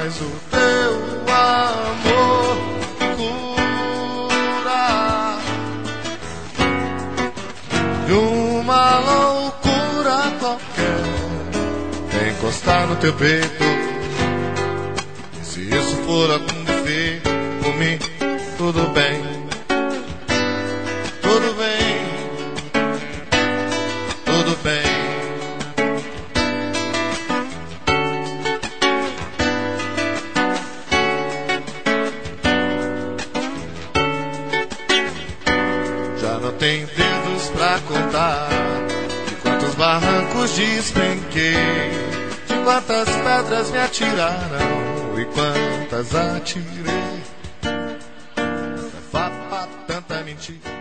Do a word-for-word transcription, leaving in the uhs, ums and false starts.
mas o teu amor cura de uma loucura qualquer. Vem encostar no teu peito, e se isso for algum defeito, por mim, tudo bem, tudo bem, tudo bem. Já não tenho dedos pra contar de quantos barrancos despenquei, de quantas pedras me atiraram e quantas atirei. É fato, tanta mentira.